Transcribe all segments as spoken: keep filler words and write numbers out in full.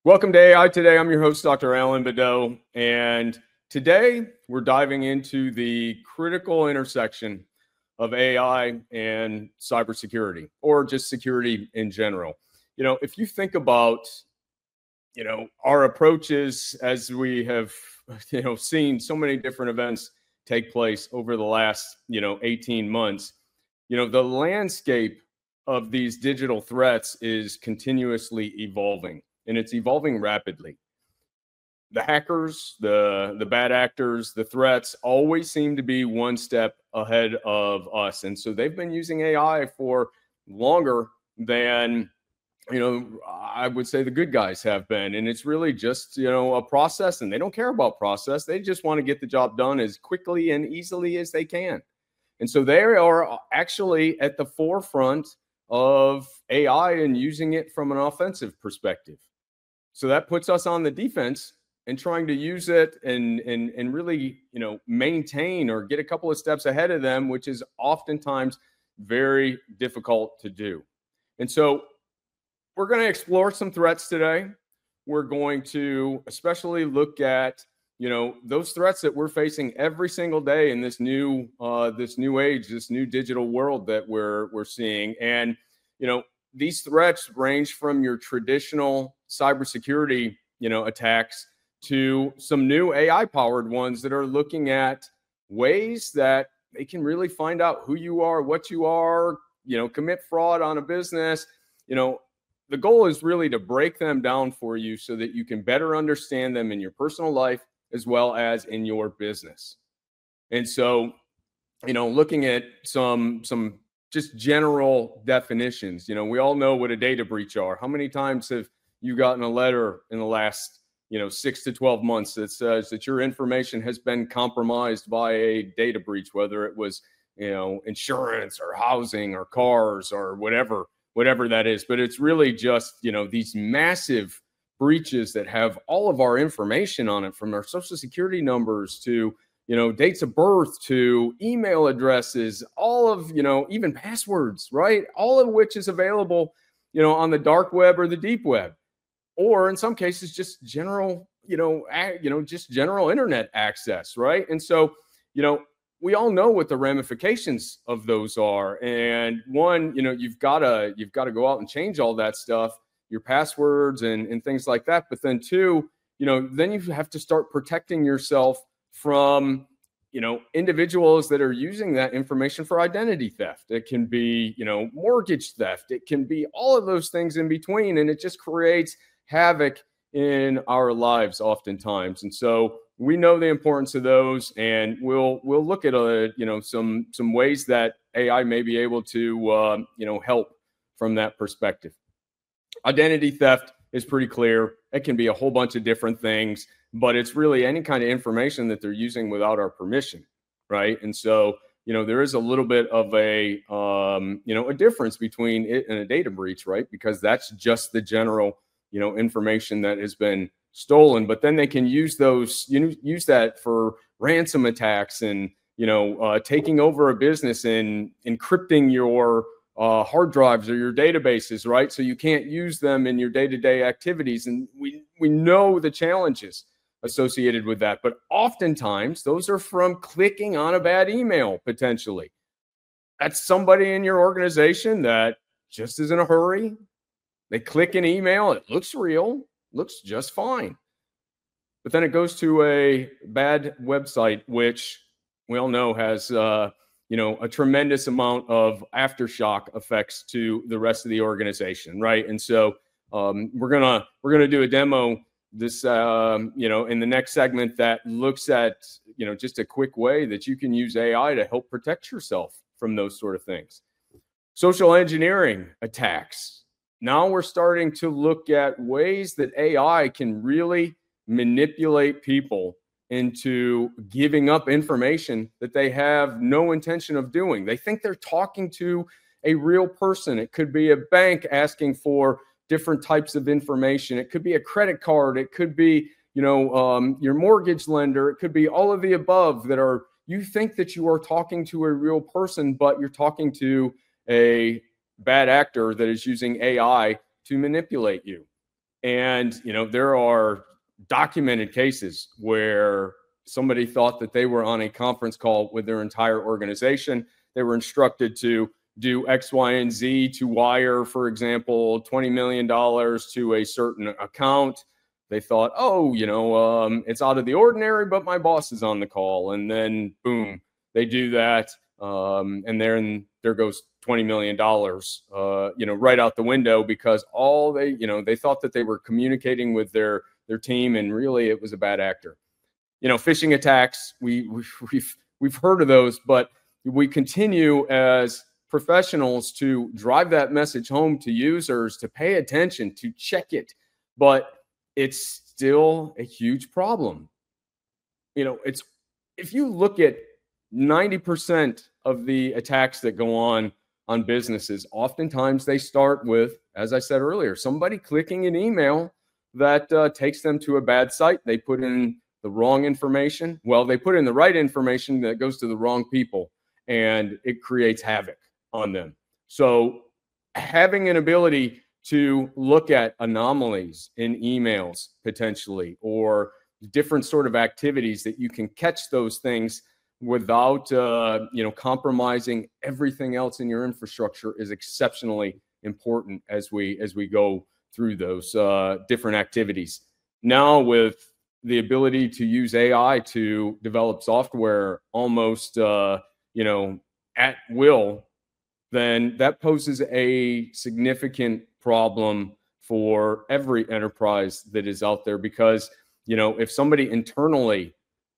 Welcome to A I Today. I'm your host, Doctor Alan Badeau, and today we're diving into the critical intersection of A I and cybersecurity, or just security in general. You know, if you think about, you know, our approaches as we have, you know, seen so many different events take place over the last, you know, eighteen months, you know, the landscape of these digital threats is continuously evolving, and it's evolving rapidly. The hackers, the the bad actors, the threats always seem to be one step ahead of us, and so they've been using A I for longer than, you know, I would say the good guys have been. And it's really just, you know, a process, and they don't care about process. They just want to get the job done as quickly and easily as they can. And so they are actually at the forefront of A I and using it from an offensive perspective. So that puts us on the defense and trying to use it and and and really, you know, maintain or get a couple of steps ahead of them, which is oftentimes very difficult to do. And so we're going to explore some threats today. We're going to especially look at, you know, those threats that we're facing every single day in this new uh, this new age, this new digital world that we're we're seeing. And, you know, these threats range from your traditional cybersecurity, you know, attacks to some new A I powered ones that are looking at ways that they can really find out who you are, what you are, you know, commit fraud on a business. You know, the goal is really to break them down for you so that you can better understand them in your personal life as well as in your business. And so, you know, looking at some some just general definitions, you know, we all know what a data breach are. How many times have you gotten a letter in the last, you know, six to twelve months that says that your information has been compromised by a data breach, whether it was, you know, insurance or housing or cars or whatever, whatever that is. But it's really just, you know, these massive breaches that have all of our information on it, from our social security numbers to, you know, dates of birth to email addresses, all of, you know, even passwords, right? All of which is available, you know, on the dark web or the deep web, or in some cases, just general, you know, a, you know, just general internet access, right? And so, you know, we all know what the ramifications of those are. And one, you know, you've got to you've got to go out and change all that stuff, your passwords and and things like that. But then two, you know, then you have to start protecting yourself from, you know, individuals that are using that information for identity theft. It can be, you know, mortgage theft. It can be all of those things in between, and it just creates havoc in our lives oftentimes. And so we know the importance of those, and we'll we'll look at a, you know, some some ways that A I may be able to uh, you know, help from that perspective. Identity theft is pretty clear. It can be a whole bunch of different things, but it's really any kind of information that they're using without our permission, right? And so, you know, there is a little bit of a um, you know, a difference between it and a data breach, right? Because that's just the general, you know, information that has been stolen. But then they can use those, you know, use that for ransom attacks and, you know, uh, taking over a business and encrypting your uh, hard drives or your databases, right? So you can't use them in your day-to-day activities. And we we know the challenges associated with that. But oftentimes those are from clicking on a bad email, potentially. That's somebody in your organization that just is in a hurry. They click an email, it looks real, looks just fine. But then it goes to a bad website, which we all know has, uh, you know, a tremendous amount of aftershock effects to the rest of the organization, right? And so um, we're gonna we're gonna do a demo this, um, you know, in the next segment that looks at, you know, just a quick way that you can use A I to help protect yourself from those sort of things. Social engineering attacks. Now we're starting to look at ways that A I can really manipulate people into giving up information that they have no intention of doing. They think they're talking to a real person. It could be a bank asking for different types of information. It could be a credit card. It could be, you know, um, your mortgage lender. It could be all of the above that are, you think that you are talking to a real person, but you're talking to a bad actor that is using A I to manipulate you. And, you know, there are documented cases where somebody thought that they were on a conference call with their entire organization. They were instructed to do X, Y, and Z to wire, for example, twenty million dollars to a certain account. They thought, oh, you know, um, it's out of the ordinary, but my boss is on the call. And then, boom, they do that. Um, and then there goes twenty million dollars, uh, you know, right out the window, because all they, you know, they thought that they were communicating with their, their team, and really it was a bad actor. You know, phishing attacks, we, we, we've, we've heard of those, but we continue as professionals to drive that message home to users, to pay attention, to check it. But it's still a huge problem. You know, it's, if you look at ninety percent of the attacks that go on on businesses, oftentimes they start with, as I said earlier, somebody clicking an email that uh, takes them to a bad site. They put in the wrong information. Well, they put in the right information that goes to the wrong people, and it creates havoc on them. So having an ability to look at anomalies in emails potentially, or different sort of activities that you can catch those things without uh, you know, compromising everything else in your infrastructure, is exceptionally important as we as we go through those uh, different activities. Now, with the ability to use A I to develop software almost uh, you know, at will, then that poses a significant problem for every enterprise that is out there. Because, you know, if somebody internally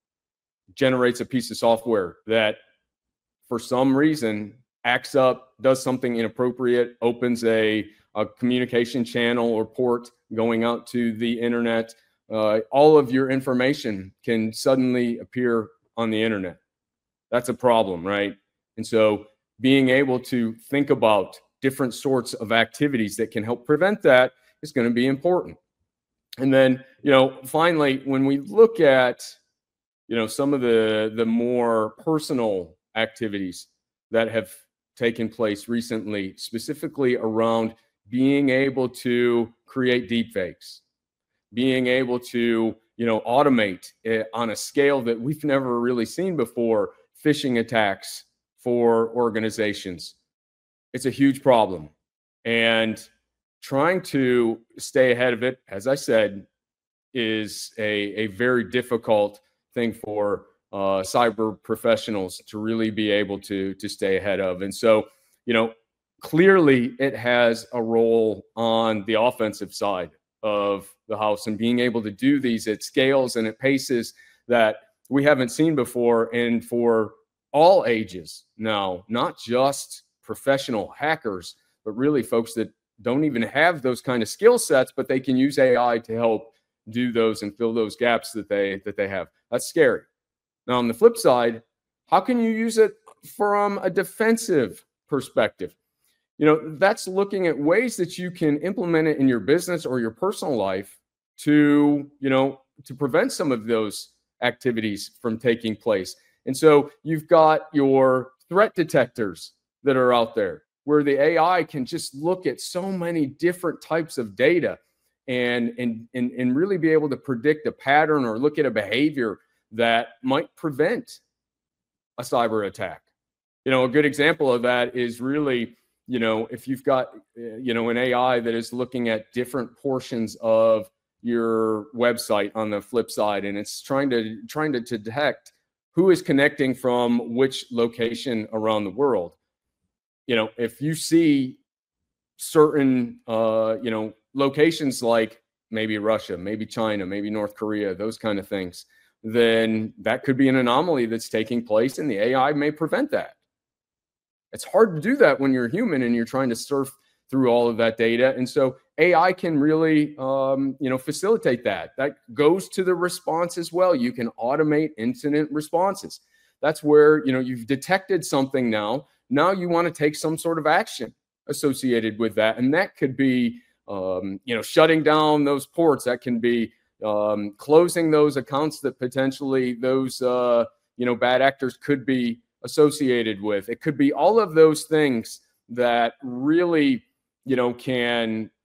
generates a piece of software that for some reason acts up, does something inappropriate, opens a, a communication channel or port going out to the internet, uh, all of your information can suddenly appear on the internet. That's a problem, right? And so being able to think about different sorts of activities that can help prevent that is going to be important. And then, you know, finally, when we look at, you know, some of the the more personal activities that have taken place recently, specifically around being able to create deepfakes, being able to, you know, automate it on a scale that we've never really seen before, phishing attacks for organizations. It's a huge problem. And trying to stay ahead of it, as I said, is a, a very difficult thing for uh, cyber professionals to really be able to, to stay ahead of. And so, you know, clearly it has a role on the offensive side of the house, and being able to do these at scales and at paces that we haven't seen before, and for all ages now, not just professional hackers, but really folks that don't even have those kind of skill sets, but they can use A I to help do those and fill those gaps that they that they have. That's scary. Now, on the flip side, how can you use it from a defensive perspective? You know, that's looking at ways that you can implement it in your business or your personal life to, you know, to prevent some of those activities from taking place. And so you've got your threat detectors that are out there, where the A I can just look at so many different types of data and, and, and, and really be able to predict a pattern or look at a behavior that might prevent a cyber attack. You know, a good example of that is really, you know, if you've got, you know, an A I that is looking at different portions of your website on the flip side, and it's trying to trying to, to detect who is connecting from which location around the world. You know, if you see certain, uh, you know, locations like maybe Russia, maybe China, maybe North Korea, those kind of things, then that could be an anomaly that's taking place, and the A I may prevent that. It's hard to do that when you're human and you're trying to surf through all of that data. And so A I can really, um, you know, facilitate that. That goes to the response as well. You can automate incident responses. That's where, you know, you've detected something now. Now you want to take some sort of action associated with that. And that could be, um, you know, shutting down those ports. That can be um, closing those accounts that potentially those, uh, you know, bad actors could be associated with. It could be all of those things that really, you know, can, you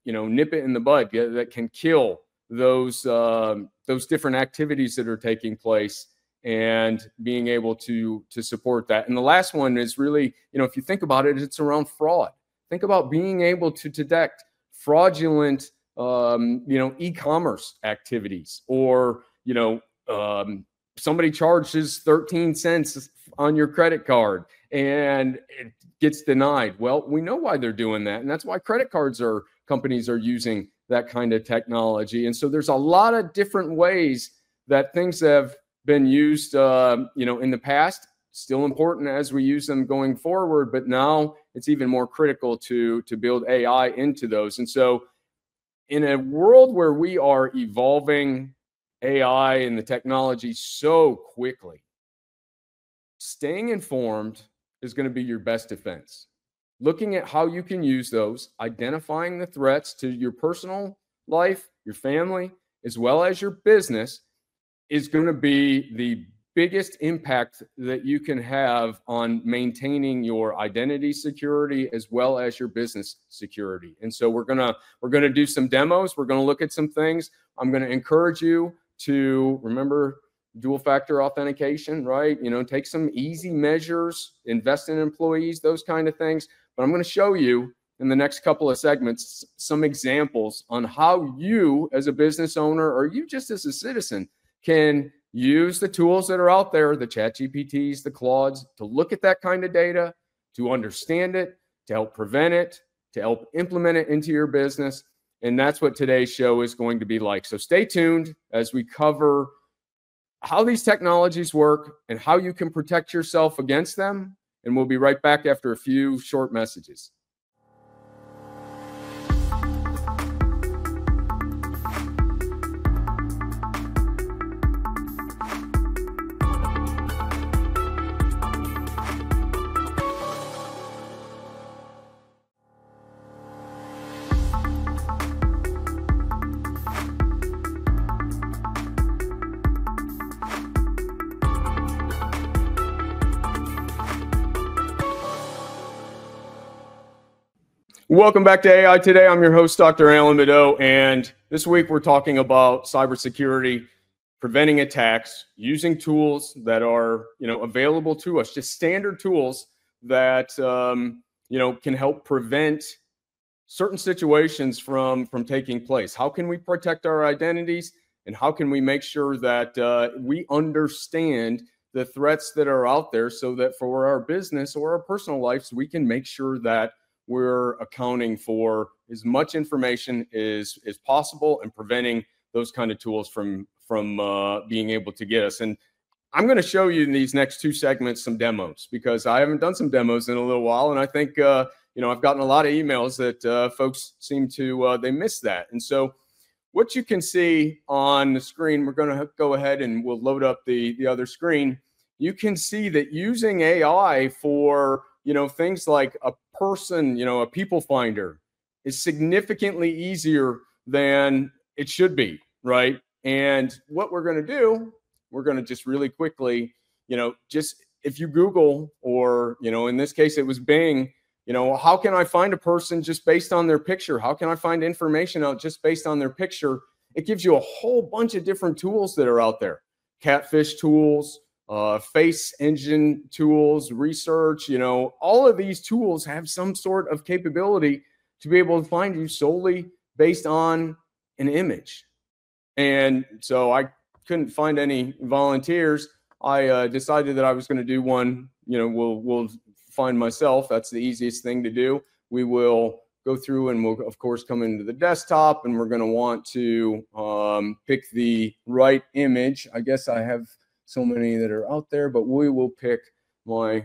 you know, nip it in the bud, that can kill those um, those different activities that are taking place, and being able to to support that. And the last one is really, you know, if you think about it, it's around fraud. Think about being able to detect fraudulent, um, you know, e-commerce activities, or, you know, um, somebody charges thirteen cents on your credit card and it gets denied. Well, we know why they're doing that. And that's why credit cards are, companies are using that kind of technology. And so there's a lot of different ways that things have been used, uh, you know, in the past, still important as we use them going forward, but now it's even more critical to, to build A I into those. And so in a world where we are evolving A I and the technology so quickly, staying informed is going to be your best defense. Looking at how you can use those, identifying the threats to your personal life, your family, as well as your business, is going to be the biggest impact that you can have on maintaining your identity security as well as your business security. And so we're gonna we're gonna do some demos. We're gonna look at some things. I'm gonna encourage you to remember dual factor authentication, right? You know, take some easy measures, invest in employees, those kind of things. But I'm going to show you in the next couple of segments some examples on how you as a business owner, or you just as a citizen, can use the tools that are out there, the ChatGPTs, the Claudes, to look at that kind of data, to understand it, to help prevent it, to help implement it into your business. And that's what today's show is going to be like. So stay tuned as we cover how these technologies work and how you can protect yourself against them. And we'll be right back after a few short messages. Welcome back to A I Today. I'm your host, Doctor Alan Beddoe, and this week we're talking about cybersecurity, preventing attacks, using tools that are, you know, available to us, just standard tools that, um, you know, can help prevent certain situations from, from taking place. How can we protect our identities, and how can we make sure that uh, we understand the threats that are out there, so that for our business or our personal lives, we can make sure that we're accounting for as much information as, as possible and preventing those kind of tools from, from uh, being able to get us. And I'm going to show you in these next two segments some demos, because I haven't done some demos in a little while. And I think, uh, you know, I've gotten a lot of emails that uh, folks seem to, uh, they miss that. And so what you can see on the screen, we're going to go ahead and we'll load up the, the other screen. You can see that using A I for, you know, things like a person, you know, a people finder is significantly easier than it should be, right? And what we're going to do, we're going to just really quickly, you know, just if you Google, or, you know, in this case, it was Bing, you know, how can I find a person just based on their picture? How can I find information out just based on their picture? It gives you a whole bunch of different tools that are out there. Catfish tools, Uh, face engine tools, research, you know, all of these tools have some sort of capability to be able to find you solely based on an image. And so I couldn't find any volunteers. I uh, decided that I was going to do one, you know, we'll, we'll find myself. That's the easiest thing to do. We will go through and we'll, of course, come into the desktop, and we're going to want to um, pick the right image. I guess I have so many that are out there, but we will pick my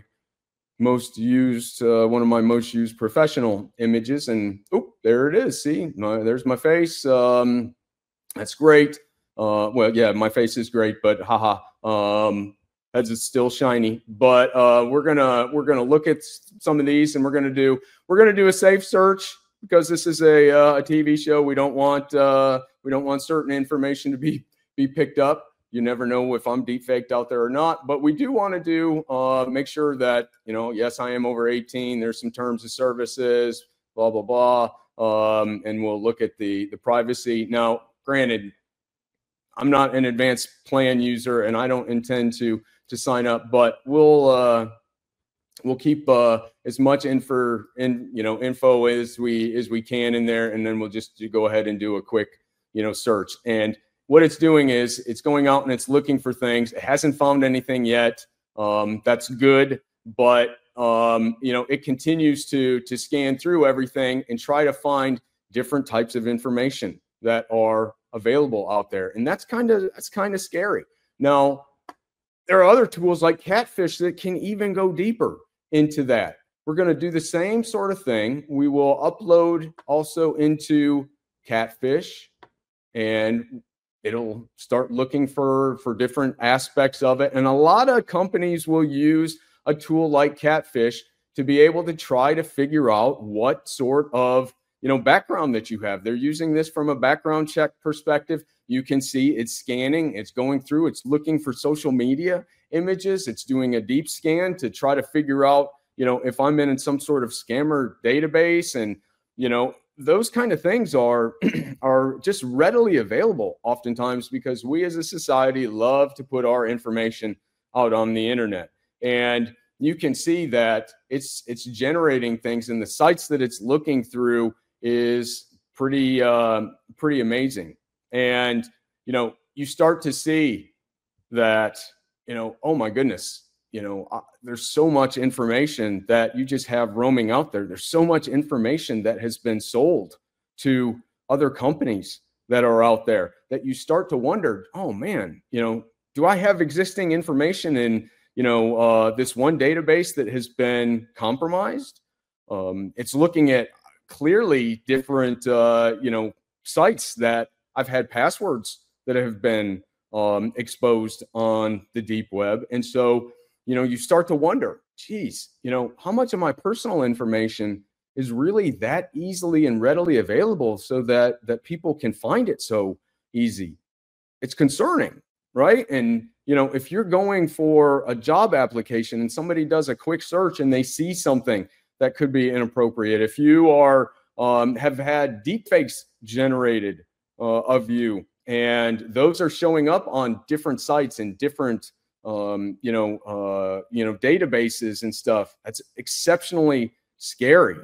most used, uh, one of my most used professional images. And oh, there it is. See, my, there's my face. Um, that's great. Uh, well, yeah, my face is great, but haha, um, as it's still shiny. But uh, we're gonna we're gonna look at some of these, and we're gonna do we're gonna do a safe search, because this is a uh, a T V show. We don't want uh, we don't want certain information to be be picked up. You never know if I'm deep faked out there or not, but we do want to do uh, make sure that, you know, yes, I am over eighteen. There's some terms of services, blah, blah, blah. um, and we'll look at the, the privacy. Now, granted, I'm not an advanced plan user and I don't intend to, to sign up, but we'll, uh, we'll keep uh, as much info, in, you know, info as we, as we can in there. And then we'll just go ahead and do a quick, you know, search. And what it's doing is it's going out and it's looking for things. It hasn't found anything yet. Um, that's good. But, um, you know, it continues to, to scan through everything and try to find different types of information that are available out there. And that's kind of, that's kind of scary. Now, there are other tools like Catfish that can even go deeper into that. We're going to do the same sort of thing. We will upload also into Catfish, and it'll start looking for, for different aspects of it. And a lot of companies will use a tool like Catfish to be able to try to figure out what sort of, you know, background that you have. They're using this from a background check perspective. You can see it's scanning, it's going through, it's looking for social media images. It's doing a deep scan to try to figure out, you know, if I'm in some sort of scammer database. And, you know, those kind of things are, are just readily available oftentimes because we as a society love to put our information out on the internet. And you can see that it's, it's generating things, and the sites that it's looking through is pretty, uh, pretty amazing. And, you know, you start to see that, you know, oh my goodness, you know, uh, there's so much information that you just have roaming out there. There's so much information that has been sold to other companies that are out there that you start to wonder, oh man, you know, do I have existing information in, you know, uh, this one database that has been compromised? Um, it's looking at clearly different, uh, you know, sites that I've had passwords that have been um, exposed on the deep web. And so, you know, you start to wonder, geez, you know, how much of my personal information is really that easily and readily available so that, that people can find it so easy? It's concerning, right? And, you know, if you're going for a job application and somebody does a quick search and they see something that could be inappropriate, if you are, um, have had deepfakes generated uh, of you, and those are showing up on different sites and different, um, you know, uh, you know, databases and stuff, that's exceptionally scary.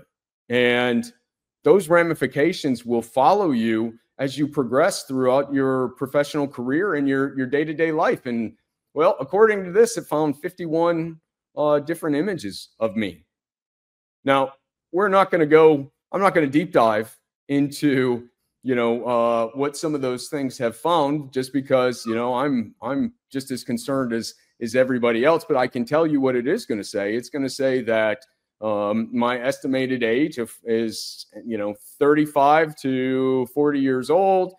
And those ramifications will follow you as you progress throughout your professional career and your, your day-to-day life. And well, according to this, it found fifty-one uh, different images of me. Now, we're not going to go, I'm not going to deep dive into, you know, uh, what some of those things have found, just because, you know, I'm, I'm just as concerned as, as everybody else, but I can tell you what it is going to say. It's going to say that um, my estimated age of, is, you know, thirty-five to forty years old.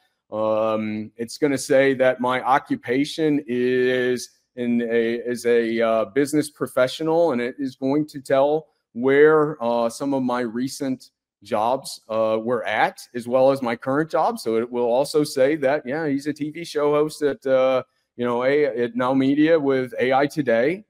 Um, it's going to say that my occupation is in a, is a uh, business professional, and it is going to tell where uh, some of my recent jobs uh, were at, as well as my current job. So it will also say that, yeah, he's a T V show host at, uh, you know, a, at Now Media with A I Today.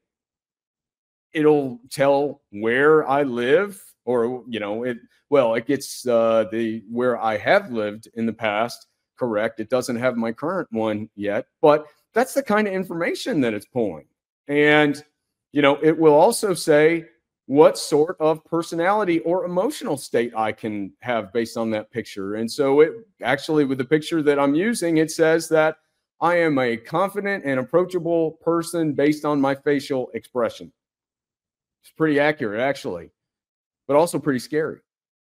It'll tell where I live, or, you know, it, well, it gets uh, the, where I have lived in the past, correct. It doesn't have my current one yet, but that's the kind of information that it's pulling. And, you know, it will also say what sort of personality or emotional state I can have based on that picture. And so it actually, with the picture that I'm using, it says that I am a confident and approachable person based on my facial expression. It's pretty accurate, actually, but also pretty scary.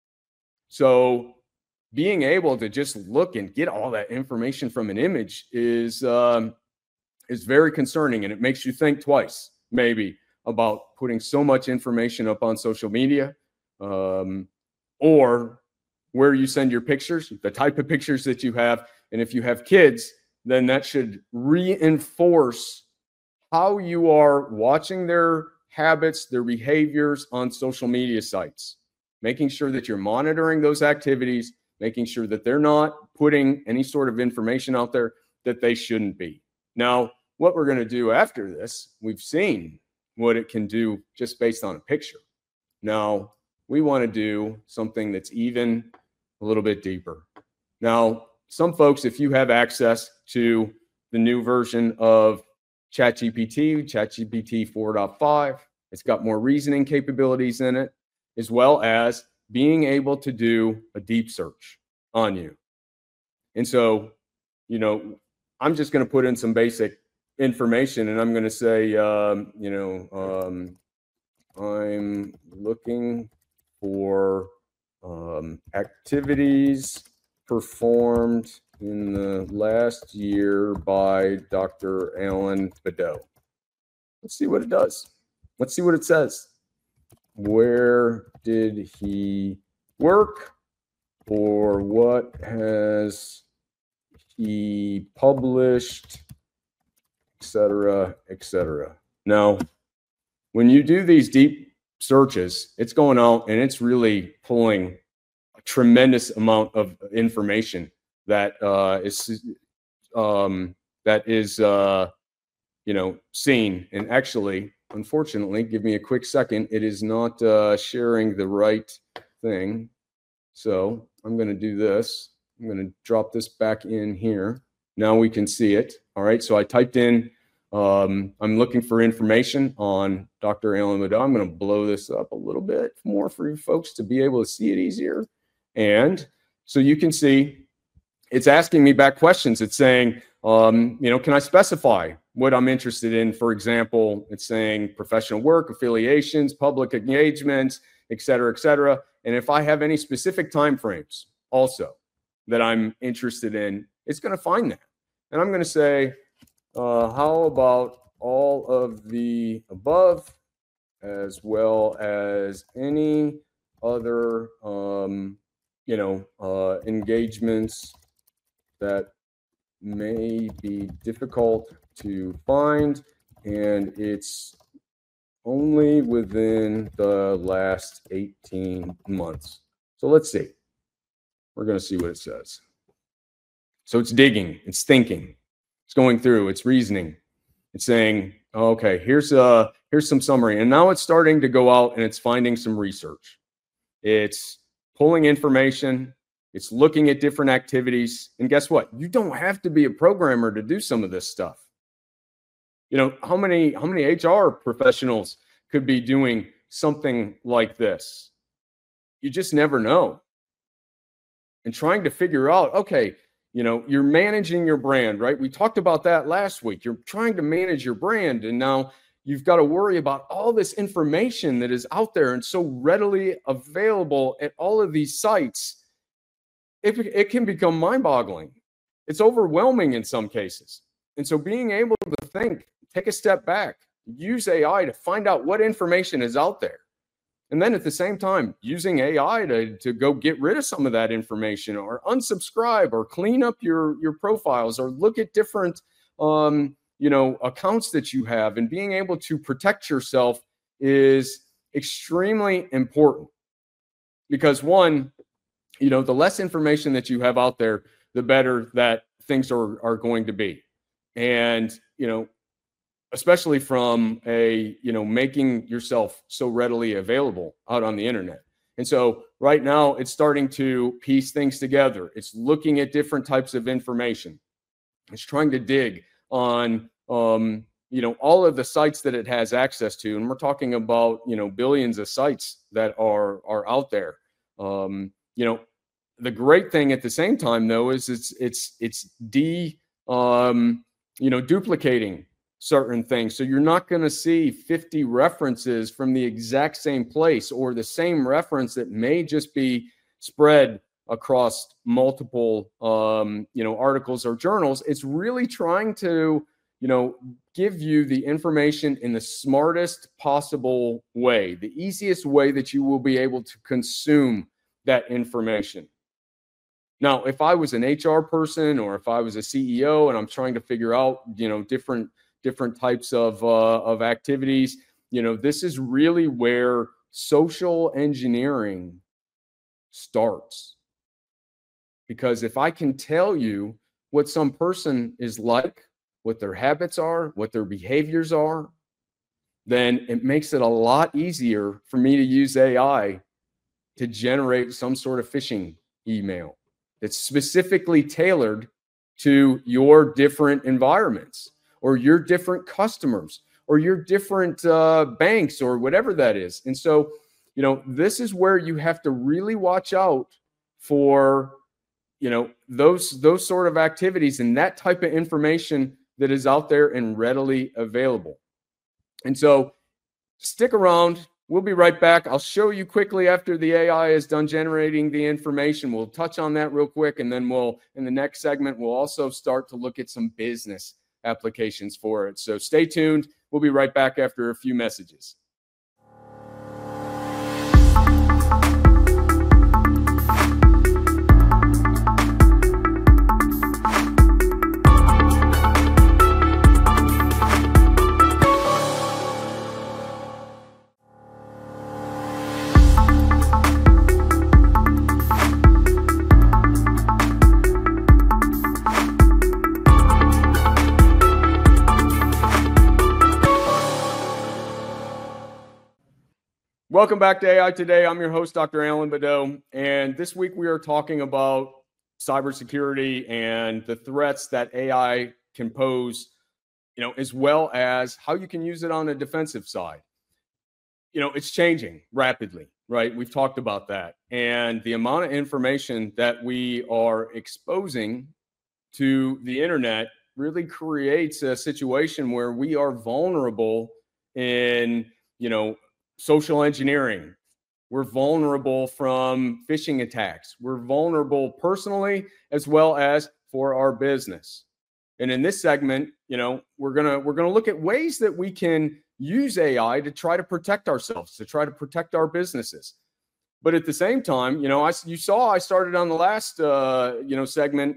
So being able to just look and get all that information from an image is, um, is very concerning, and it makes you think twice, maybe, about putting so much information up on social media, um, or where you send your pictures, the type of pictures that you have. And if you have kids, then that should reinforce how you are watching their habits, their behaviors on social media sites, making sure that you're monitoring those activities, making sure that they're not putting any sort of information out there that they shouldn't be. Now, what we're going to do after this, we've seen what it can do just based on a picture. Now, we want to do something that's even a little bit deeper. Now, some folks, if you have access to the new version of ChatGPT, ChatGPT four point five, it's got more reasoning capabilities in it, as well as being able to do a deep search on you. And so, you know, I'm just going to put in some basic information, and I'm going to say, um, you know, um, I'm looking for um, activities performed in the last year by Doctor Alan Beddoe. Let's see what it does. Let's see what it says. Where did he work, or what has he published, et cetera, et cetera. Now, when you do these deep searches, it's going out and it's really pulling a tremendous amount of information that uh, is um, that is uh, you know seen. And actually, unfortunately, give me a quick second. It is not uh, sharing the right thing, so I'm going to do this. I'm going to drop this back in here. Now we can see it. All right. So I typed in. Um, I'm looking for information on Doctor Alan Beddoe. I'm going to blow this up a little bit more for you folks to be able to see it easier. And so you can see it's asking me back questions. It's saying, um, you know, can I specify what I'm interested in? For example, it's saying professional work, affiliations, public engagements, et cetera, et cetera. And if I have any specific timeframes also that I'm interested in, it's going to find that. And I'm going to say, Uh, how about all of the above, as well as any other, um, you know, uh, engagements that may be difficult to find, and it's only within the last eighteen months. So let's see. We're going to see what it says. So it's digging, it's thinking. It's going through, it's reasoning. It's saying, okay, here's uh here's some summary. And now it's starting to go out and it's finding some research. It's pulling information, it's looking at different activities. And guess what? You don't have to be a programmer to do some of this stuff. You know, how many how many H R professionals could be doing something like this? You just never know. And trying to figure out, okay, you know, you're managing your brand, right? We talked about that last week. You're trying to manage your brand, and now you've got to worry about all this information that is out there and so readily available at all of these sites. It, it can become mind-boggling. It's overwhelming in some cases. And so being able to think, take a step back, use A I to find out what information is out there. And then at the same time, using A I to, to go get rid of some of that information, or unsubscribe, or clean up your, your profiles, or look at different um, you know, accounts that you have. And being able to protect yourself is extremely important. Because one, you know, the less information that you have out there, the better that things are, are going to be. And, you know, especially from a, you know, making yourself so readily available out on the internet. And so right now it's starting to piece things together. It's looking at different types of information. It's trying to dig on, um, you know, all of the sites that it has access to. And we're talking about, you know, billions of sites that are, are out there. Um, you know, the great thing at the same time, though, is it's, it's, it's de, um, you know, duplicating certain things. So you're not going to see fifty references from the exact same place, or the same reference that may just be spread across multiple, um, you know, articles or journals. It's really trying to, you know, give you the information in the smartest possible way, the easiest way that you will be able to consume that information. Now, if I was an H R person, or if I was a C E O and I'm trying to figure out, you know, different different types of, uh, of activities, you know, this is really where social engineering starts. Because if I can tell you what some person is like, what their habits are, what their behaviors are, then it makes it a lot easier for me to use A I to generate some sort of phishing email that's specifically tailored to your different environments or your different customers or your different uh, banks or whatever that is. And so, you know, this is where you have to really watch out for, you know, those those sort of activities and that type of information that is out there and readily available. And so stick around. We'll be right back. I'll show you quickly after the A I is done generating the information. We'll touch on that real quick. And then we'll, in the next segment, we'll also start to look at some business applications for it. So stay tuned. We'll be right back after a few messages. Welcome back to A I Today. I'm your host, Doctor Alan Badeau, and this week we are talking about cybersecurity and the threats that A I can pose, you know, as well as how you can use it on the defensive side. You know, it's changing rapidly, right? We've talked about that, and the amount of information that we are exposing to the internet really creates a situation where we are vulnerable in, you know, social engineering. We're vulnerable from phishing attacks. We're vulnerable personally as well as for our business. And in this segment, you know, we're gonna we're gonna look at ways that we can use A I to try to protect ourselves, to try to protect our businesses. But at the same time, you know, I you saw I started on the last uh, you know segment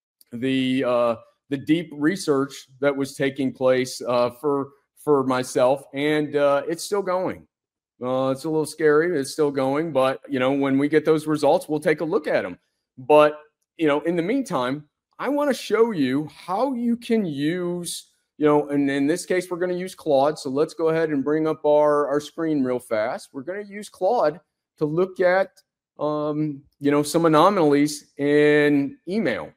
the uh, the deep research that was taking place uh, for for myself, and uh, it's still going. Uh, it's a little scary. It's still going, but you know, when we get those results, we'll take a look at them. But you know, in the meantime, I want to show you how you can use, you know, and in this case, we're going to use Claude. So let's go ahead and bring up our, our screen real fast. We're going to use Claude to look at, um, you know, some anomalies in email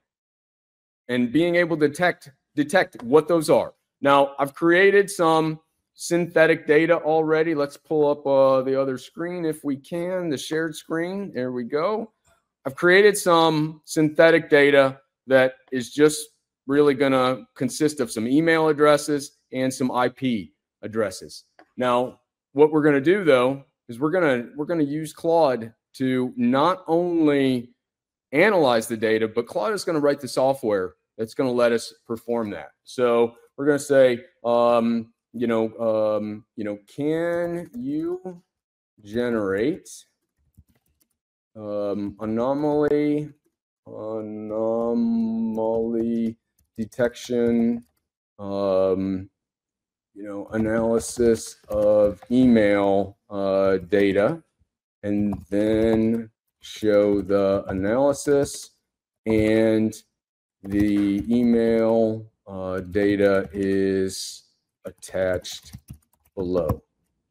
and being able to detect detect what those are. Now, I've created some synthetic data already. Let's pull up uh, the other screen if we can, the shared screen. There we go. I've created some synthetic data that is just really going to consist of some email addresses and some I P addresses. Now, what we're going to do though is we're going to we're going to use Claude to not only analyze the data, but Claude is going to write the software that's going to let us perform that. So we're going to say, um, you know, um, you know, can you generate um, anomaly, anomaly detection, um, you know, analysis of email uh, data, and then show the analysis, and the email uh, data is attached below.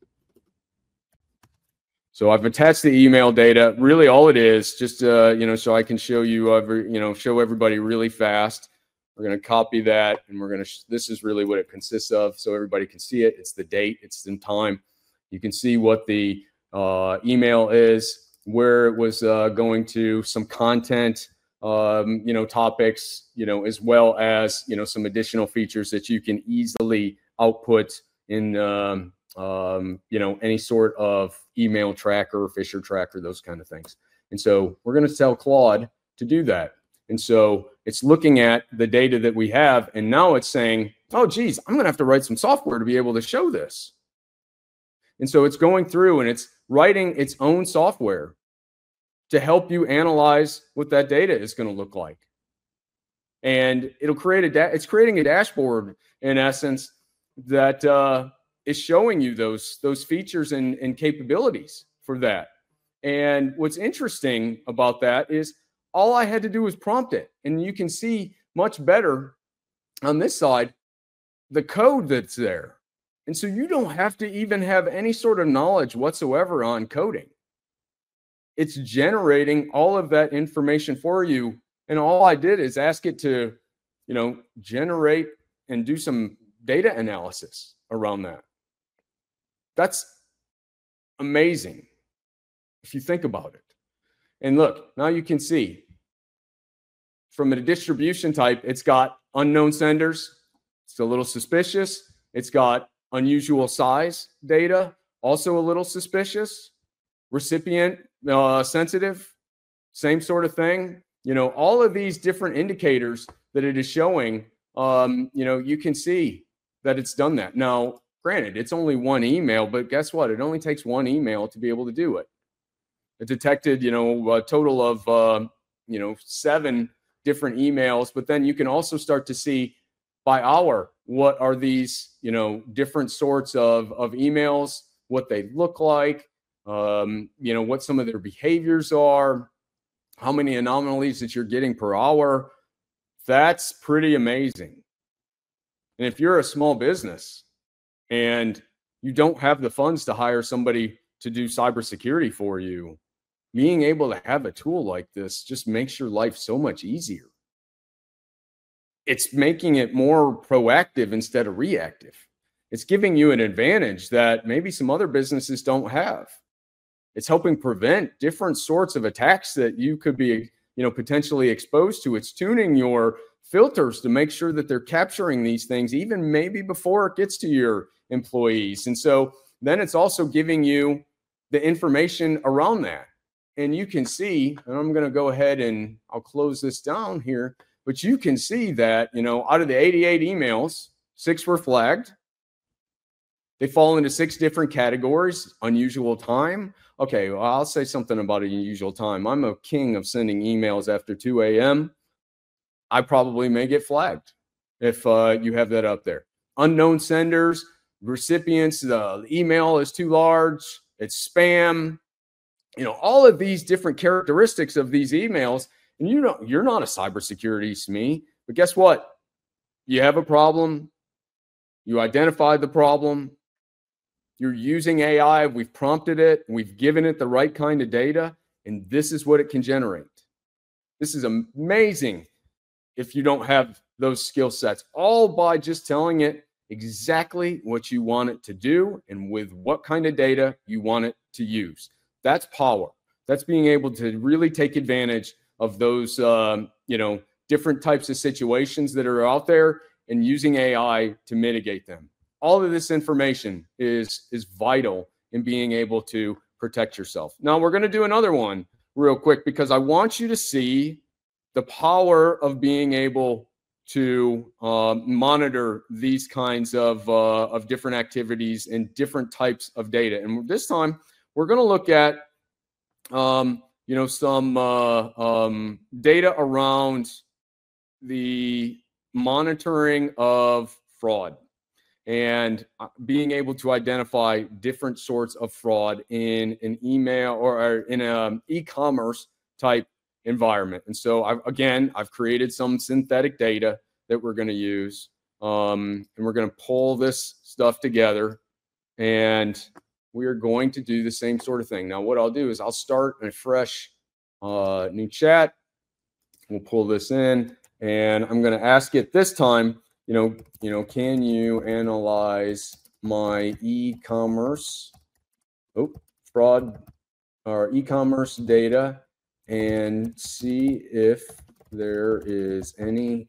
So I've attached the email data. Really, all it is, just uh, you know, so I can show you, every, you know, show everybody really fast. We're going to copy that, and we're going to. This is really what it consists of, so everybody can see it. It's the date. It's in time. You can see what the uh, email is, where it was uh, going to, some content, um, you know, topics, you know, as well as, you know, some additional features that you can easily output in, um, um, you know, any sort of email tracker, Fisher tracker, those kind of things. And so we're going to tell Claude to do that. And so it's looking at the data that we have, and now it's saying, oh, geez, I'm going to have to write some software to be able to show this. And so it's going through and it's writing its own software to help you analyze what that data is going to look like. And it'll create a, da it's creating a dashboard in essence that uh, is showing you those, those features and, and capabilities for that. And what's interesting about that is all I had to do was prompt it. And you can see much better on this side, the code that's there. And so you don't have to even have any sort of knowledge whatsoever on coding. it's generating all of that information for you. And all I did is ask it to, you know, generate and do some data analysis around that. That's amazing if you think about it. And look, now you can see from a distribution type, it's got unknown senders. It's a little suspicious. It's got unusual size data, also a little suspicious. Recipient uh, sensitive, same sort of thing. You know, all of these different indicators that it is showing, um, you know, you can see that it's done that. Now, granted, it's only one email, but guess what? It only takes one email to be able to do it. It detected, you know, a total of, uh, you know, seven different emails, but then you can also start to see by hour, what are these, you know, different sorts of, of emails, what they look like, um, you know, what some of their behaviors are, how many anomalies that you're getting per hour. That's pretty amazing. And if you're a small business and you don't have the funds to hire somebody to do cybersecurity for you, being able to have a tool like this just makes your life so much easier. It's making it more proactive instead of reactive. It's giving you an advantage that maybe some other businesses don't have. It's helping prevent different sorts of attacks that you could be, you know, potentially exposed to. It's tuning your filters to make sure that they're capturing these things, even maybe before it gets to your employees. And so then it's also giving you the information around that. And you can see, and I'm going to go ahead and I'll close this down here, but you can see that, you know, out of the eighty-eight emails, six were flagged. They fall into six different categories. Unusual time. Okay, well, I'll say something about an unusual time. I'm a king of sending emails after two A M I probably may get flagged if uh, you have that up there. Unknown senders, recipients, the email is too large, it's spam. You know, all of these different characteristics of these emails, and you know, you're not a cybersecurity S M E, but guess what? You have a problem. You identified the problem. You're using A I. We've prompted it. We've given it the right kind of data, and this is what it can generate. This is amazing if you don't have those skill sets, all by just telling it exactly what you want it to do and with what kind of data you want it to use. That's power. That's being able to really take advantage of those, um, you know, different types of situations that are out there and using A I to mitigate them. All of this information is, is vital in being able to protect yourself. Now, we're going to do another one real quick because I want you to see the power of being able to uh, monitor these kinds of, uh, of different activities and different types of data. And this time, we're going to look at, um, you know, some uh, um, data around the monitoring of fraud and being able to identify different sorts of fraud in an email or, or in an e-commerce type environment. And so, I've, again, I've created some synthetic data that we're going to use, um, and we're going to pull this stuff together, and we are going to do the same sort of thing. Now, what I'll do is I'll start a fresh uh, new chat. We'll pull this in, and I'm going to ask it this time, you know, you know, can you analyze my e-commerce, oh, fraud or e-commerce data and see if there is any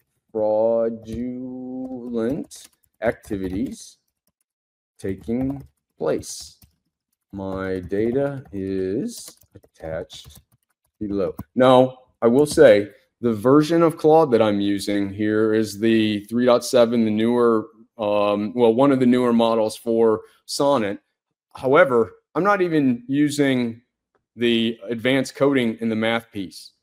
fraudulent activities taking place. My data is attached below. Now, I will say the version of Claude that I'm using here is the three point seven, the newer, um, well, one of the newer models for Sonnet. However, I'm not even using the advanced coding in the math piece,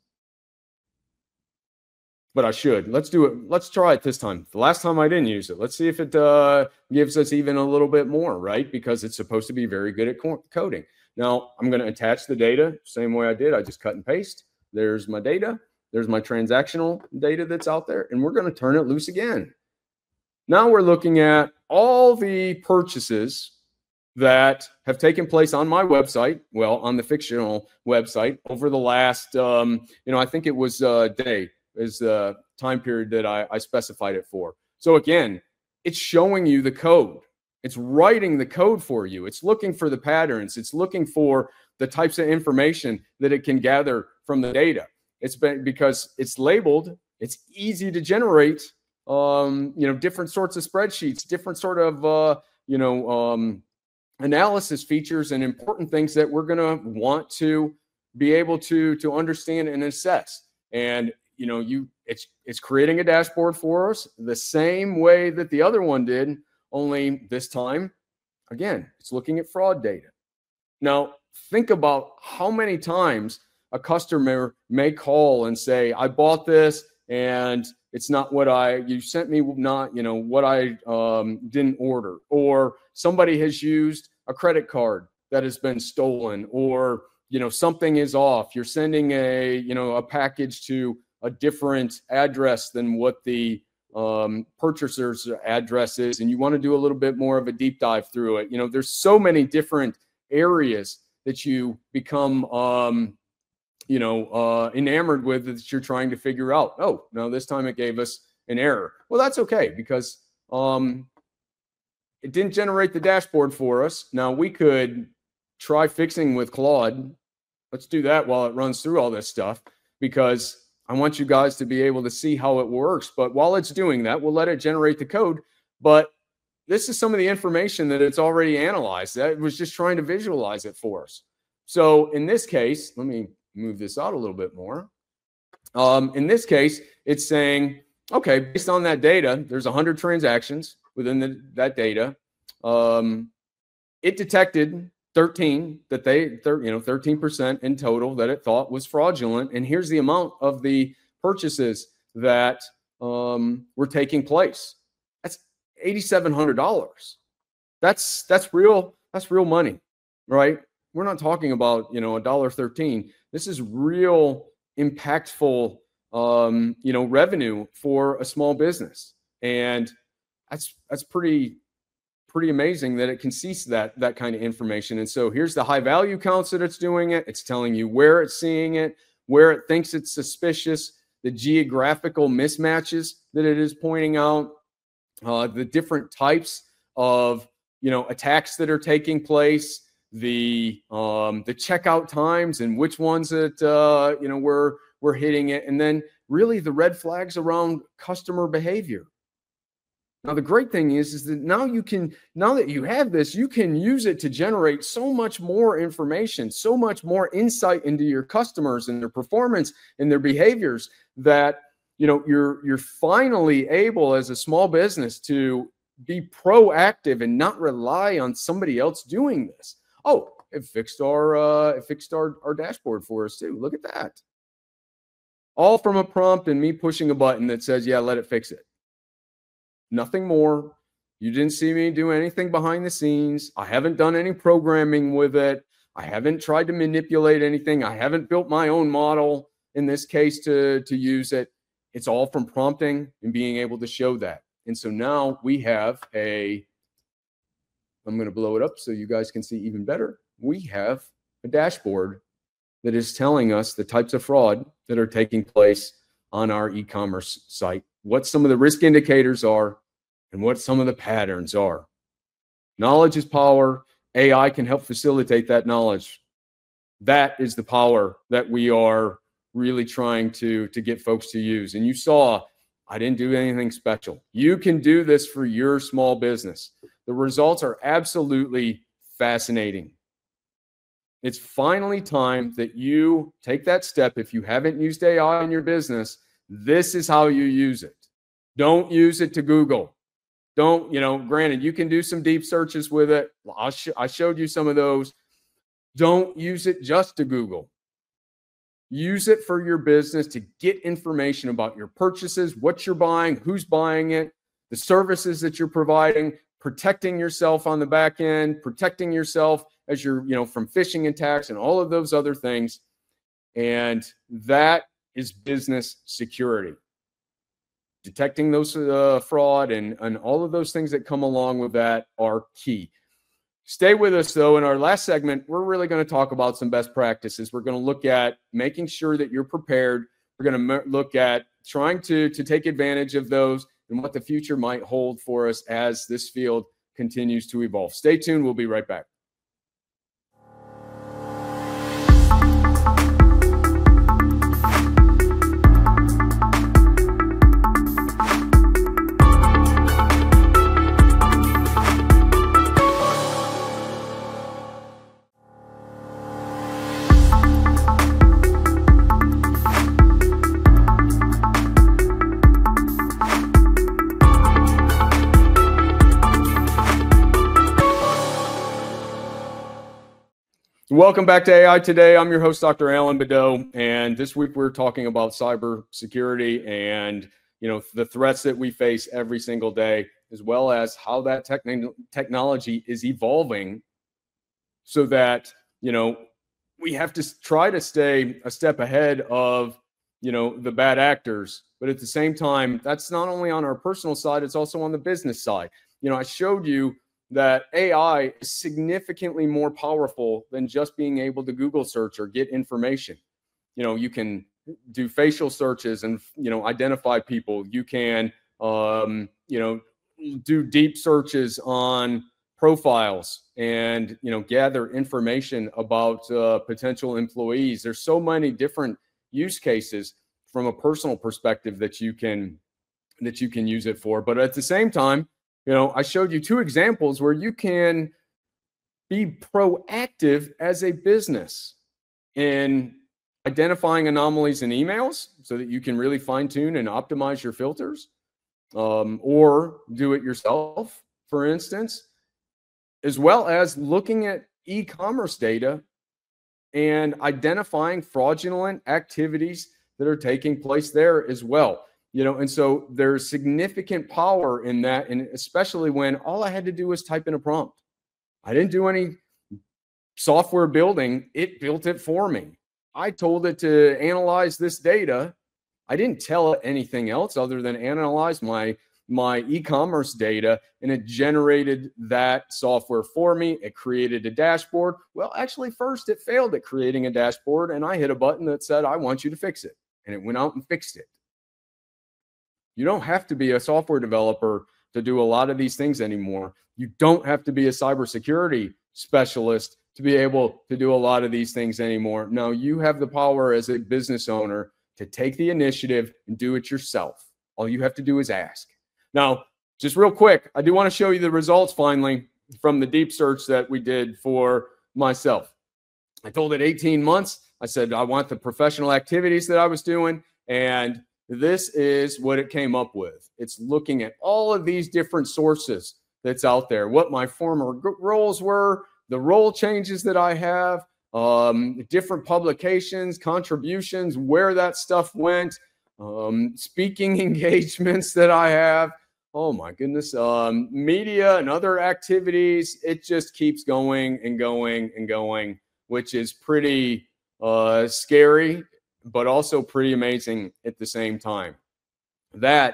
but I should. Let's do it. Let's try it this time. The last time I didn't use it. Let's see if it uh, gives us even a little bit more, right? Because it's supposed to be very good at co coding. Now, I'm going to attach the data same way I did. I just cut and paste. There's my data. There's my transactional data that's out there, and we're going to turn it loose again. Now we're looking at all the purchases that have taken place on my website, well, on the fictional website over the last, um, you know, I think it was a day is the time period that I, I specified it for. So again, it's showing you the code. It's writing the code for you. It's looking for the patterns. It's looking for the types of information that it can gather from the data. It's been because it's labeled. It's easy to generate, um, you know, different sorts of spreadsheets, different sort of, uh, you know, um, analysis features and important things that we're going to want to be able to to understand and assess. And you know, you it's it's creating a dashboard for us the same way that the other one did, only this time, again, it's looking at fraud data. Now, think about how many times a customer may call and say, I bought this and it's not what I, you sent me not, you know, what I um, didn't order, or somebody has used a credit card that has been stolen, or, you know, something is off. You're sending a, you know, a package to a different address than what the um, purchaser's address is, and you want to do a little bit more of a deep dive through it. You know, there's so many different areas that you become, um, you know, uh, enamored with that you're trying to figure out. Oh, no, this time it gave us an error. Well, that's okay, because um, it didn't generate the dashboard for us. Now we could try fixing with Claude. Let's do that while it runs through all this stuff, because I want you guys to be able to see how it works. But while it's doing that, we'll let it generate the code. But this is some of the information that it's already analyzed. That was just trying to visualize it for us. So in this case, let me move this out a little bit more. Um, in this case, it's saying, okay, based on that data, there's one hundred transactions within the, that data. Um, it detected thirteen that they, you know, thirteen percent in total that it thought was fraudulent. And here's the amount of the purchases that um, were taking place. That's eight thousand seven hundred dollars. That's that's real. That's real money, right? We're not talking about, you know, a dollar thirteen. This is real impactful, um, you know, revenue for a small business, and that's that's pretty pretty amazing that it can see that that kind of information. And so here's the high value counts that it's doing it. It's telling you where it's seeing it, where it thinks it's suspicious, the geographical mismatches that it is pointing out, uh, the different types of, you know, attacks that are taking place, the um, the checkout times and which ones that uh, you know we're we're hitting it, and then really the red flags around customer behavior. Now the great thing is, is that now you can, now that you have this, you can use it to generate so much more information, so much more insight into your customers and their performance and their behaviors, that you know you're you're finally able as a small business to be proactive and not rely on somebody else doing this. Oh, it fixed our uh, it fixed our, our dashboard for us too. Look at that. All from a prompt and me pushing a button that says, yeah, let it fix it. Nothing more. You didn't see me do anything behind the scenes. I haven't done any programming with it. I haven't tried to manipulate anything. I haven't built my own model in this case to, to use it. It's all from prompting and being able to show that. And so now we have a, I'm going to blow it up so you guys can see even better. We have a dashboard that is telling us the types of fraud that are taking place on our e-commerce site, what some of the risk indicators are, and what some of the patterns are. Knowledge is power. A I can help facilitate that knowledge. That is the power that we are really trying to, to get folks to use. And you saw, I didn't do anything special. You can do this for your small business. The results are absolutely fascinating. It's finally time that you take that step. If you haven't used A I in your business, this is how you use it. Don't use it to Google. Don't, you know, granted, you can do some deep searches with it. I'll sh- I showed you some of those. Don't use it just to Google. Use it for your business to get information about your purchases, what you're buying, who's buying it, the services that you're providing, protecting yourself on the back end, protecting yourself as you're, you know, from phishing attacks and all of those other things. And that is business security. Detecting those uh, fraud and, and all of those things that come along with that are key. Stay with us, though. In our last segment, we're really going to talk about some best practices. We're going to look at making sure that you're prepared. We're going to look at trying to, to take advantage of those and what the future might hold for us as this field continues to evolve. Stay tuned. We'll be right back. Welcome back to A I Today. I'm your host, Doctor Alan Beddoe, and this week we're talking about cybersecurity and you know the threats that we face every single day, as well as how that techn- technology is evolving, so that you know we have to try to stay a step ahead of you know the bad actors. But at the same time, that's not only on our personal side; it's also on the business side. You know, I showed you that A I is significantly more powerful than just being able to Google search or get information. You know, you can do facial searches and, you know, identify people. You can, um, you know, do deep searches on profiles and, you know, gather information about uh, potential employees. There's so many different use cases from a personal perspective that you can, that you can use it for. But at the same time, you know, I showed you two examples where you can be proactive as a business in identifying anomalies in emails so that you can really fine tune and optimize your filters, um, or do it yourself, for instance, as well as looking at e-commerce data and identifying fraudulent activities that are taking place there as well. You know, and so there's significant power in that, and especially when all I had to do was type in a prompt. I didn't do any software building. It built it for me. I told it to analyze this data. I didn't tell it anything else other than analyze my, my e-commerce data, and it generated that software for me. It created a dashboard. Well, actually, first it failed at creating a dashboard, and I hit a button that said, I want you to fix it. And it went out and fixed it. You don't have to be a software developer to do a lot of these things anymore. You don't have to be a cybersecurity specialist to be able to do a lot of these things anymore. No, you have the power as a business owner to take the initiative and do it yourself. All you have to do is ask. Now, just real quick, I do want to show you the results finally from the deep search that we did for myself. I told it eighteen months. I said, I want the professional activities that I was doing, and this is what it came up with. It's looking at all of these different sources that's out there, what my former roles were, the role changes that I have, um, different publications, contributions, where that stuff went, um, speaking engagements that I have. Oh my goodness, um, media and other activities. It just keeps going and going and going, which is pretty uh, scary, but also pretty amazing at the same time. That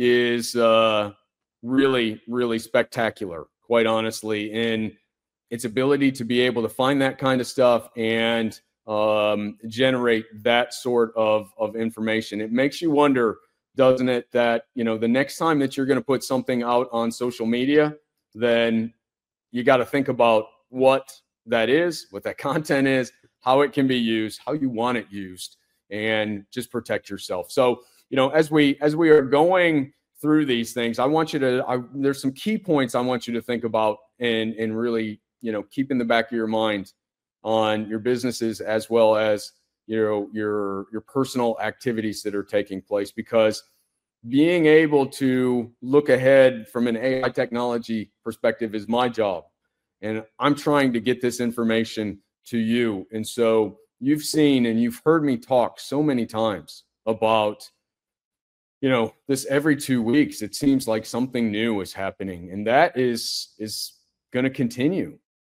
is uh, really, really spectacular, quite honestly, in its ability to be able to find that kind of stuff and um, generate that sort of, of information. It makes you wonder, doesn't it, that, you know, the next time that you're going to put something out on social media, then you got to think about what that is, what that content is, how it can be used, how you want it used, and just protect yourself. So, you know, as we as we are going through these things, I want you to, I, there's some key points I want you to think about and, and really, you know, keep in the back of your mind on your businesses as well as, you know, your, your personal activities that are taking place, because being able to look ahead from an A I technology perspective is my job. And I'm trying to get this information to you. And so you've seen and you've heard me talk so many times about, you know, this every two weeks, it seems like something new is happening. And that is, is going to continue.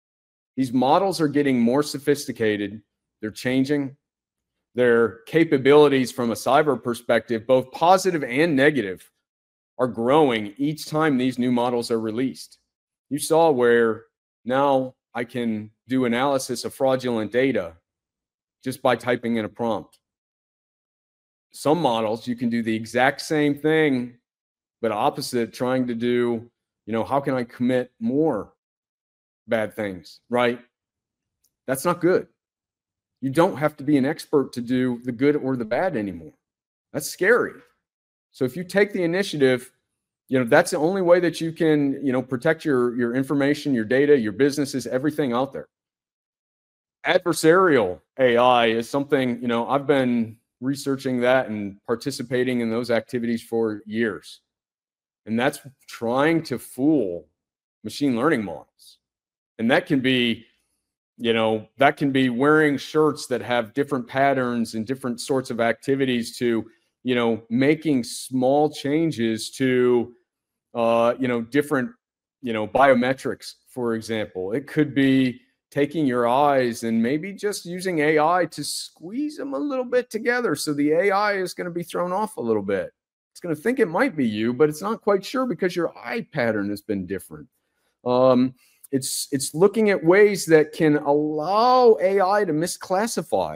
These models are getting more sophisticated. They're changing. Their capabilities from a cyber perspective, both positive and negative, are growing each time these new models are released. You saw where Now I can do analysis of fraudulent data just by typing in a prompt. Some models, you can do the exact same thing, but opposite, trying to do, you know, how can I commit more bad things, right? That's not good. You don't have to be an expert to do the good or the bad anymore. That's scary. So if you take the initiative, you know, that's the only way that you can, you know, protect your, your information, your data, your businesses, everything out there. Adversarial A I is something, you know, I've been researching that and participating in those activities for years. And that's trying to fool machine learning models. And that can be, you know, that can be wearing shirts that have different patterns and different sorts of activities to, you know, making small changes to, uh, you know, different, you know, biometrics, for example. It could be taking your eyes and maybe just using A I to squeeze them a little bit together. So the A I is going to be thrown off a little bit. It's going to think it might be you, but it's not quite sure because your eye pattern has been different. Um, it's, it's looking at ways that can allow A I to misclassify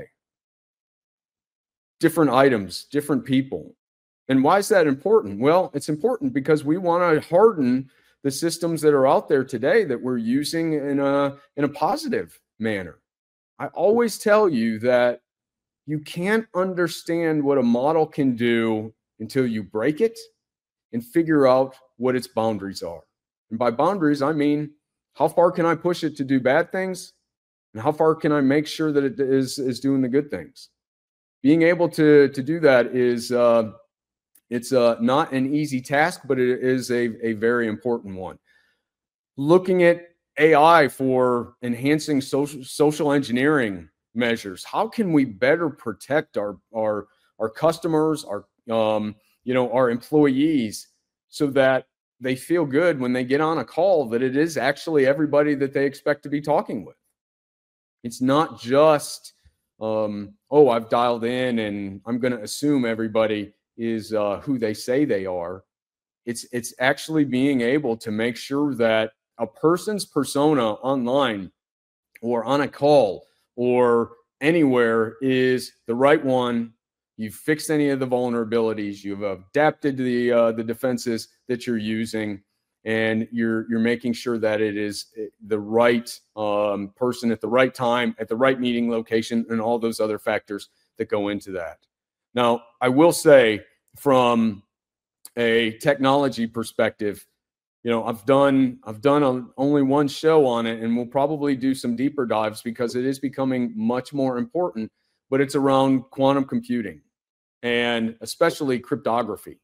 different items, different people. And why is that important? Well, it's important because we want to harden the systems that are out there today that we're using in a, in a positive manner. I always tell you that you can't understand what a model can do until you break it and figure out what its boundaries are. And by boundaries, I mean, how far can I push it to do bad things? And how far can I make sure that it is, is doing the good things? Being able to, to do that is, uh, it's uh, not an easy task, but it is a, a very important one. Looking at A I for enhancing social, social engineering measures. How can we better protect our, our, our customers, our, um, you know, our employees, so that they feel good when they get on a call that it is actually everybody that they expect to be talking with. It's not just, um, oh, I've dialed in and I'm going to assume everybody is uh, who they say they are. It's, it's actually being able to make sure that a person's persona online or on a call or anywhere is the right one. You've fixed any of the vulnerabilities. You've adapted the uh, the defenses that you're using, and you're you're making sure that it is the right um, person at the right time, at the right meeting location, and all those other factors that go into that. Now, I will say, from a technology perspective, you know, I've done I've done a, only one show on it, and we'll probably do some deeper dives because it is becoming much more important. But it's around quantum computing, and especially cryptography.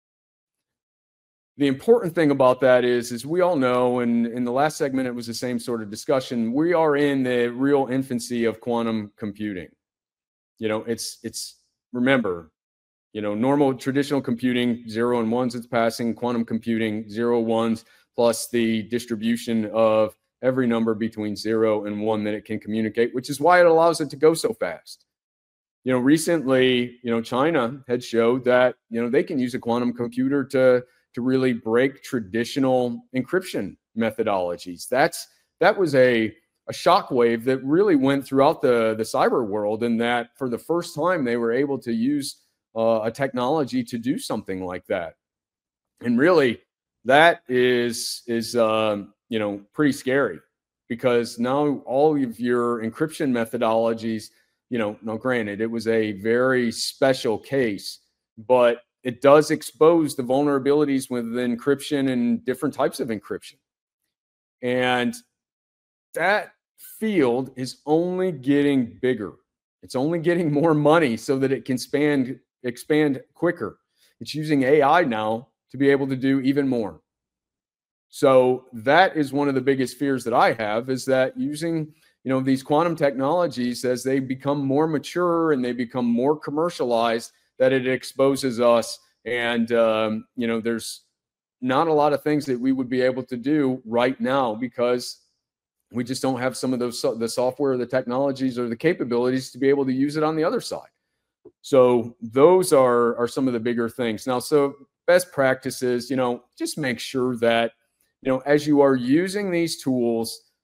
The important thing about that is, is we all know, and in the last segment, it was the same sort of discussion. We are in the real infancy of quantum computing. You know, it's, it's, remember, you know, normal traditional computing, zero and ones it's passing, quantum computing, zero ones, plus the distribution of every number between zero and one that it can communicate, which is why it allows it to go so fast. You know, recently, you know, China had showed that, you know, they can use a quantum computer to, to really break traditional encryption methodologies. That's, that was a, a shockwave that really went throughout the, the cyber world, in that for the first time, they were able to use uh, a technology to do something like that. And really, that is, is um, you know, pretty scary, because now all of your encryption methodologies, you know, now granted, it was a very special case, but it does expose the vulnerabilities with encryption and different types of encryption. And that field is only getting bigger. It's only getting more money so that it can expand, expand quicker. It's using A I now to be able to do even more. So that is one of the biggest fears that I have, is that using, you know, these quantum technologies, as they become more mature and they become more commercialized, that it exposes us. And, um, you know, there's not a lot of things that we would be able to do right now, because we just don't have some of those, the software, the technologies, or the capabilities to be able to use it on the other side. So those are, are some of the bigger things. Now, so best practices, you know, just make sure that, you know, as you are using these tools,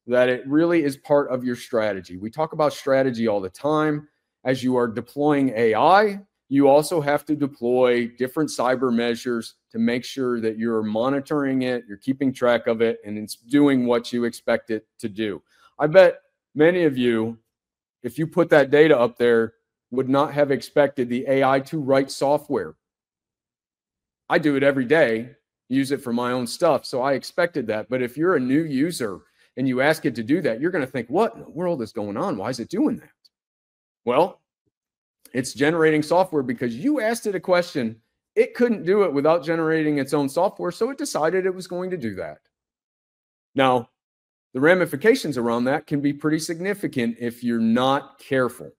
that it really is part of your strategy. We talk about strategy all the time. As you are deploying A I, you also have to deploy different cyber measures to make sure that you're monitoring it, you're keeping track of it, and it's doing what you expect it to do. I bet many of you, if you put that data up there, would not have expected the A I to write software. I do it every day, use it for my own stuff, so I expected that. But if you're a new user and you ask it to do that, you're going to think, what in the world is going on? Why is it doing that? Well, it's generating software because you asked it a question. It couldn't do it without generating its own software, so it decided it was going to do that. Now, the ramifications around that can be pretty significant if you're not careful.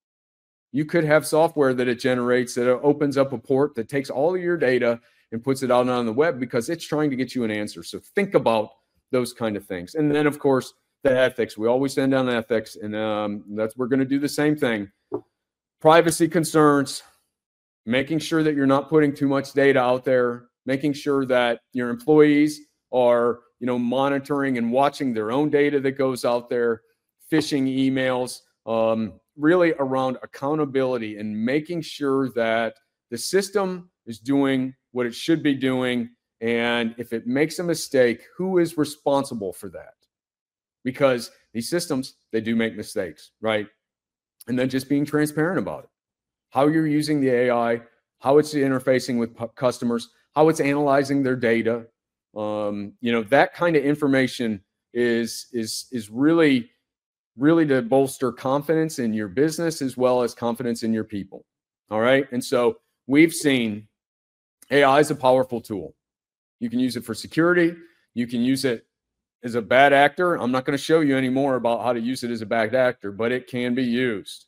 You could have software that it generates that opens up a port that takes all of your data and puts it out on the web because it's trying to get you an answer. So think about those kind of things. And then, of course, the ethics. We always send down ethics, and um, that's we're going to do the same thing. Privacy concerns, making sure that you're not putting too much data out there, making sure that your employees are, you know, monitoring and watching their own data that goes out there, phishing emails, um, really around accountability and making sure that the system is doing what it should be doing. And if it makes a mistake, who is responsible for that? Because these systems, they do make mistakes, right? And then just being transparent about it. How you're using the A I, how it's interfacing with customers, how it's analyzing their data. Um, you know, that kind of information is, is, is really, really to bolster confidence in your business as well as confidence in your people. All right. And so we've seen A I is a powerful tool. You can use it for security. You can use it as a bad actor. I'm not going to show you any more about how to use it as a bad actor, but it can be used.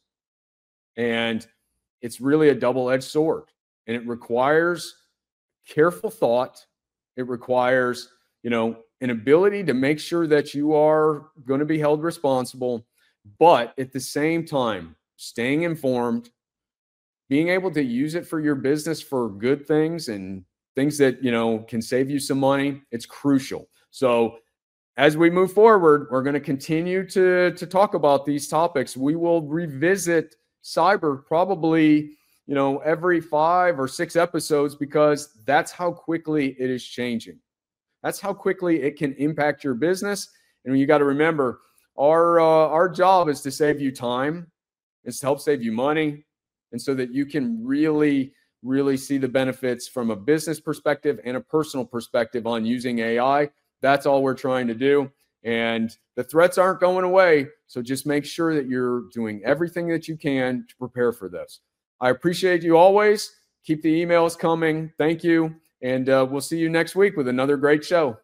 And it's really a double-edged sword. And it requires careful thought. It requires, you know, an ability to make sure that you are going to be held responsible, but at the same time, staying informed, being able to use it for your business for good things and things that, you know, can save you some money. It's crucial. So as we move forward, we're going to continue to, to talk about these topics. We will revisit cyber probably, you know, every five or six episodes because that's how quickly it is changing. That's how quickly it can impact your business. And you got to remember, our uh, our job is to save you time, is to help save you money, and so that you can really, really see the benefits from a business perspective and a personal perspective on using A I. That's all we're trying to do. And the threats aren't going away. So just make sure that you're doing everything that you can to prepare for this. I appreciate you always. Keep the emails coming. Thank you. And uh, we'll see you next week with another great show.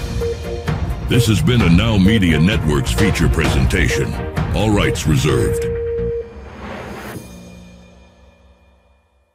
This has been a Now Media Networks feature presentation. All rights reserved.